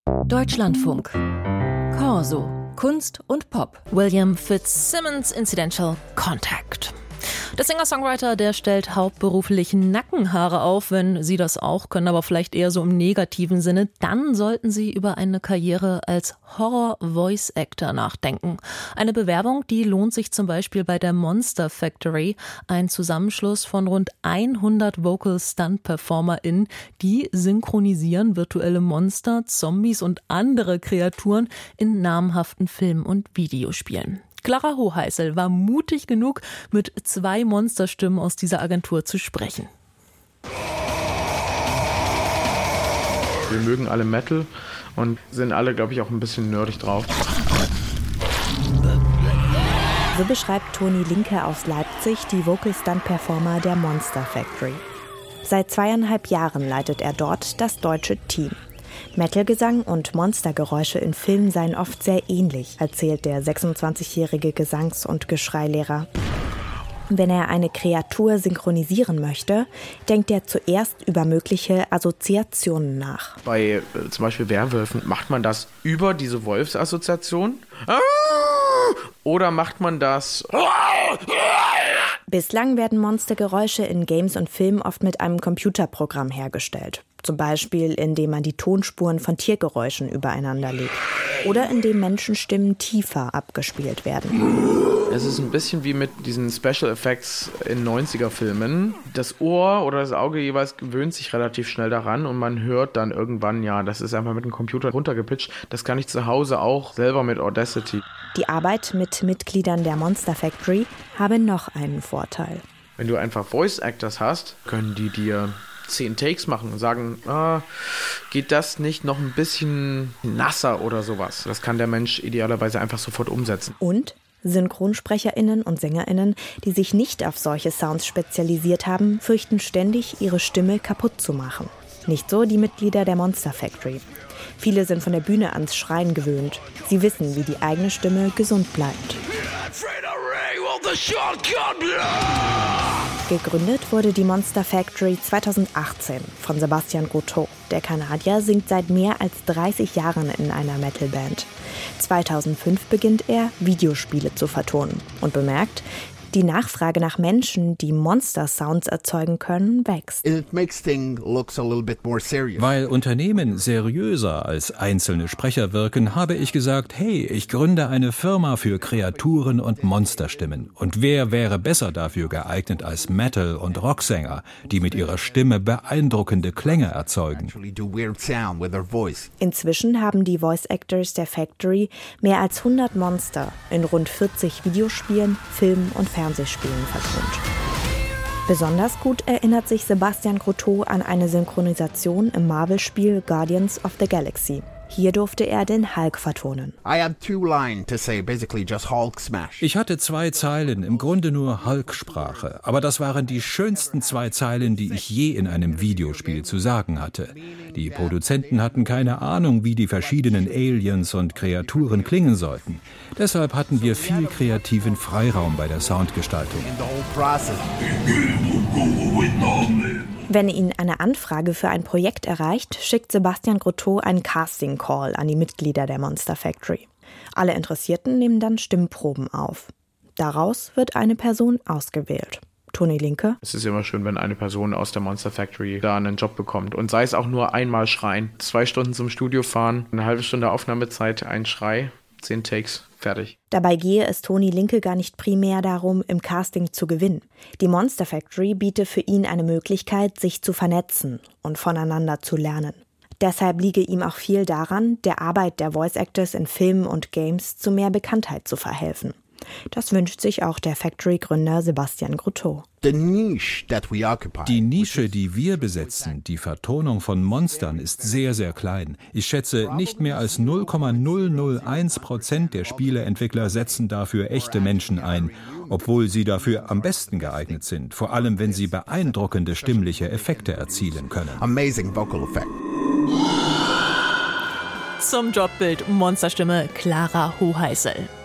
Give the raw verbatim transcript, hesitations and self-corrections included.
Deutschlandfunk. Corso. Kunst und Pop. William Fitzsimmons Incidental Contact. Der Singer-Songwriter, der stellt hauptberuflich Nackenhaare auf. Wenn Sie das auch können, aber vielleicht eher so im negativen Sinne, dann sollten Sie über eine Karriere als Horror-Voice-Actor nachdenken. Eine Bewerbung, die lohnt sich zum Beispiel bei der Monster Factory, ein Zusammenschluss von rund hundert Vocal-Stunt-PerformerInnen, die synchronisieren virtuelle Monster, Zombies und andere Kreaturen in namhaften Filmen und Videospielen. Clara Hoheisel war mutig genug, mit zwei Monsterstimmen aus dieser Agentur zu sprechen. Wir mögen alle Metal und sind alle, glaube ich, auch ein bisschen nerdig drauf. So beschreibt Toni Linke aus Leipzig die Vocal-Stunt-Performer der Monster Factory. Seit zweieinhalb Jahren leitet er dort das deutsche Team. Metal-Gesang und Monstergeräusche in Filmen seien oft sehr ähnlich, erzählt der sechsundzwanzigjährige Gesangs- und Geschreilehrer. Wenn er eine Kreatur synchronisieren möchte, denkt er zuerst über mögliche Assoziationen nach. Bei äh, zum Beispiel Werwölfen, macht man das über diese Wolfsassoziation? Oder macht man das... Bislang werden Monstergeräusche in Games und Filmen oft mit einem Computerprogramm hergestellt. Zum Beispiel, indem man die Tonspuren von Tiergeräuschen übereinander legt. Oder indem Menschenstimmen tiefer abgespielt werden. Es ist ein bisschen wie mit diesen Special Effects in neunziger-Filmen. Das Ohr oder das Auge jeweils gewöhnt sich relativ schnell daran und man hört dann irgendwann, ja, das ist einfach mit dem Computer runtergepitcht. Das kann ich zu Hause auch selber mit Audacity. Die Arbeit mit Mitgliedern der Monster Factory habe noch einen Vorteil. Wenn du einfach Voice Actors hast, können die dir zehn Takes machen und sagen, ah, geht das nicht noch ein bisschen nasser oder sowas? Das kann der Mensch idealerweise einfach sofort umsetzen. Und SynchronsprecherInnen und SängerInnen, die sich nicht auf solche Sounds spezialisiert haben, fürchten ständig, ihre Stimme kaputt zu machen. Nicht so die Mitglieder der Monster Factory. Viele sind von der Bühne ans Schreien gewöhnt. Sie wissen, wie die eigene Stimme gesund bleibt. Gegründet wurde die Monster Factory zweitausendachtzehn von Sebastian Grotto. Der Kanadier singt seit mehr als dreißig Jahren in einer Metalband. zweitausendfünf beginnt er, Videospiele zu vertonen und bemerkt, die Nachfrage nach Menschen, die Monster-Sounds erzeugen können, wächst. Weil Unternehmen seriöser als einzelne Sprecher wirken, habe ich gesagt, hey, ich gründe eine Firma für Kreaturen und Monsterstimmen. Und wer wäre besser dafür geeignet als Metal- und Rocksänger, die mit ihrer Stimme beeindruckende Klänge erzeugen? Inzwischen haben die Voice Actors der Factory mehr als hundert Monster in rund vierzig Videospielen, Filmen und Fernsehspielen vertont. Besonders gut erinnert sich Sebastian Grotto an eine Synchronisation im Marvel-Spiel Guardians of the Galaxy. Hier durfte er den Hulk vertonen. Ich hatte zwei Zeilen, im Grunde nur Hulk-Sprache. Aber das waren die schönsten zwei Zeilen, die ich je in einem Videospiel zu sagen hatte. Die Produzenten hatten keine Ahnung, wie die verschiedenen Aliens und Kreaturen klingen sollten. Deshalb hatten wir viel kreativen Freiraum bei der Soundgestaltung. Wenn ihn eine Anfrage für ein Projekt erreicht, schickt Sebastian Grotto einen Casting-Call an die Mitglieder der Monster Factory. Alle Interessierten nehmen dann Stimmproben auf. Daraus wird eine Person ausgewählt. Toni Linke. Es ist immer schön, wenn eine Person aus der Monster Factory da einen Job bekommt. Und sei es auch nur einmal schreien. Zwei Stunden zum Studio fahren, eine halbe Stunde Aufnahmezeit, ein Schrei, zehn Takes. Fertig. Dabei gehe es Toni Linke gar nicht primär darum, im Casting zu gewinnen. Die Monster Factory biete für ihn eine Möglichkeit, sich zu vernetzen und voneinander zu lernen. Deshalb liege ihm auch viel daran, der Arbeit der Voice Actors in Filmen und Games zu mehr Bekanntheit zu verhelfen. Das wünscht sich auch der Factory-Gründer Sebastian Grotto. Die Nische, die wir besetzen, die Vertonung von Monstern, ist sehr, sehr klein. Ich schätze, nicht mehr als null Komma null null eins Prozent der Spieleentwickler setzen dafür echte Menschen ein, obwohl sie dafür am besten geeignet sind, vor allem wenn sie beeindruckende stimmliche Effekte erzielen können. Amazing vocal effect. Zum Jobbild Monsterstimme Clara Hoheisel.